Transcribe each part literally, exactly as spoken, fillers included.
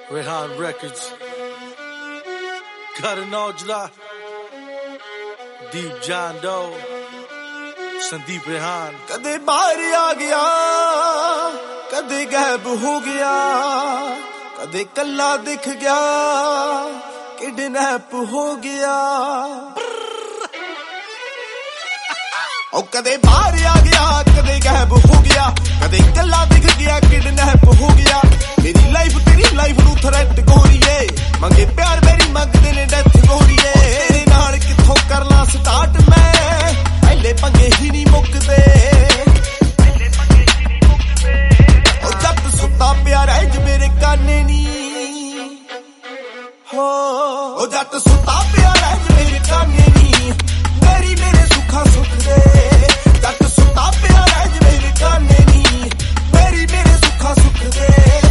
Rehan Records, Karan Aujla, Deep John Doe, Sandeep Rehan. कदे बाहर आ गया, कदे गायब हो गया, कदे कल्ला दिख गया, किडनैप हो गया. ओ कदे बाहर आ गया, कदे गायब हो गया, कदे कल्ला दिख गया, किडनैप हो गया. मेरी लाइफ तेरी लाइफ नू थ्रेट गोरीए, मंगे प्यार मेरी मंगदे ने डेथ गोरीए. तेरे नाल किथों कर ला स्टार्ट मैं, पहले पंगे ही नहीं मुकदे. ओ जट सुता प्यार है ज मेरे काने नी, हो ओ जट सुता प्यार है ज मेरे काने नी. मेरी मेरे सुखा सुख दे, जट सुता प्यार है ज मेरे काने नी. मेरी मेरे सुखा सुख दे.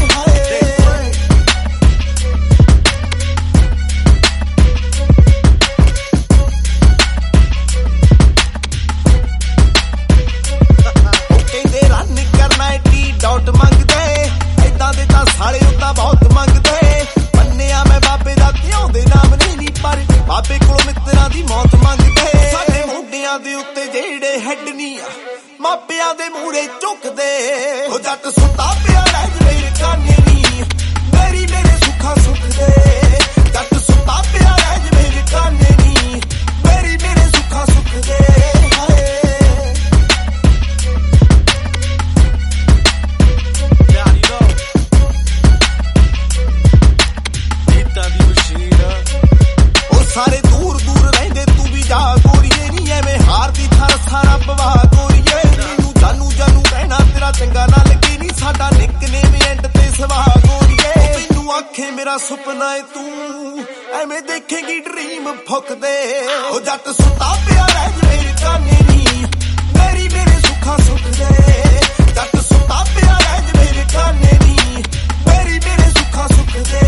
ਡਾਟ ਮੰਗਦੇ ਐਦਾਂ ਦੇ ਤਾਂ ਸਾਲੇ ਉਦਾਂ ਬਹੁਤ ਮੰਗਦੇ. ਮੰਨਿਆ ਮੈਂ ਬਾਬੇ ਦਾ ਕਿਉਂ ਦੇ ਨਾਮ ਨਹੀਂ ਨੀ, ਪਰ ਬਾਬੇ ਕੋਲ ਮਿੱਤਰਾਂ ਦੀ ਮੌਤ ਮੰਗਦੇ. ਸਾਡੇ ਮੁੰਡਿਆਂ ਦੇ ਉੱਤੇ ਜਿਹੜੇ ਹੈਡ ਨਹੀਂ ਆ, ਮਾਪਿਆਂ ਦੇ ਮੂਹਰੇ ਝੁਕਦੇ. ਉਹ ਜੱਟ ਸੁੱਤਾ ਪਿਆ ਰਹਿ ਮੇਰੇ ਕਾਨੇ ਨੀ, ਮੇਰੀ ਮੇਰੇ ਸੁੱਖਾ ਸੁੱਖ ਦੇ. ਜੱਟ ਸੁੱਤਾ ਪਿਆ ਰਹਿ ਮੇਰੇ ਕਾਨੇ ਨੀ, ਮੇਰੀ ਮੇਰੇ ਸੁੱਖਾ ਸੁੱਖ ਦੇ. ਸਾਰੇ ਦੂਰ ਦੂਰ ਰਹਿੰਦੇ ਤੂੰ ਵੀ ਜਾ ਗੋਰੀਏ, ਨਹੀਂ ਐਵੇਂ ਹਾਰ ਦੀ ਥਾਰ ਸਾਰਾ ਪਵਾ ਗੋਰੀਏ. ਮੈਨੂੰ ਜਾਨੂ ਜਾਨੂ ਕਹਿਣਾ ਤੇਰਾ ਚੰਗਾ ਨਾ ਲੱਗੇ, ਨਹੀਂ ਸਾਡਾ ਨਿਕਨੇਮ ਐਂਡ ਤੇ ਸਵਾ ਗੋਰੀਏ. ਮੈਨੂੰ ਆਖੇ ਮੇਰਾ ਸੁਪਨਾ ਏ ਤੂੰ, ਐਵੇਂ ਦੇਖੇਗੀ ਡ੍ਰੀਮ ਫੁੱਕਦੇ. ਉਹ ਜੱਟ ਸੁੱਤਾ ਪਿਆ ਰਹਿ ਮੇਰੇ ਕਾਨੇ ਨੀ, ਮੇਰੀ ਮੇਰੇ ਸੁੱਖਾ ਸੁੱਖ ਦੇ. ਜੱਟ ਸੁੱਤਾ ਪਿਆ ਰਹਿ ਮੇਰੇ ਕਾਨੇ ਨੀ, ਮੇਰੀ ਮੇਰੇ ਸੁੱਖਾ ਸੁੱਖ ਦੇ.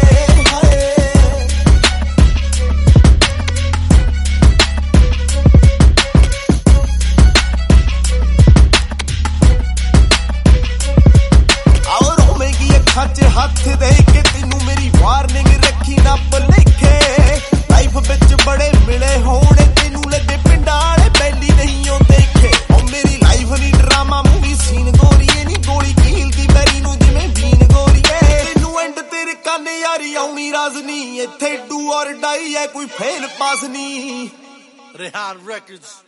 ਹੱਥ ਹੱਥ ਦੇ ਕੇ ਤੈਨੂੰ ਮੇਰੀ ਵਾਰਨਿੰਗ ਰੱਖੀ ਨਾ ਭੁਲੇਖੇ. ਲਾਈਫ ਵਿੱਚ ਬੜੇ ਮਿਲੇ ਹੋਣੇ ਤੈਨੂੰ ਲੱਗੇ ਪਿੰਡਾਂ ਵਾਲੇ ਬੈਲੀ ਨਹੀਂ ਉਹ ਦੇਖੇ. ਉਹ ਮੇਰੀ ਲਾਈਫ ਨਹੀਂ ਡਰਾਮਾ ਮੂਵੀ ਸੀਨ ਗੋਰੀਏ, ਨਹੀਂ ਗੋਲੀ ਕੀਲਦੀ ਮੈਰੀ ਨੂੰ ਜਿਵੇਂ ਬੀਨ ਗੋਰੀਏ. ਤੈਨੂੰ ਐਂਡ ਤੇਰੇ ਕੰਨ ਯਾਰੀ ਆਉਣੀ ਰਾਜ਼ ਨਹੀਂ, ਇੱਥੇ ਡੂ ਔਰ ਡਾਈ ਹੈ ਕੋਈ ਫੇਲ ਪਾਸ ਨਹੀਂ. Rehan Records.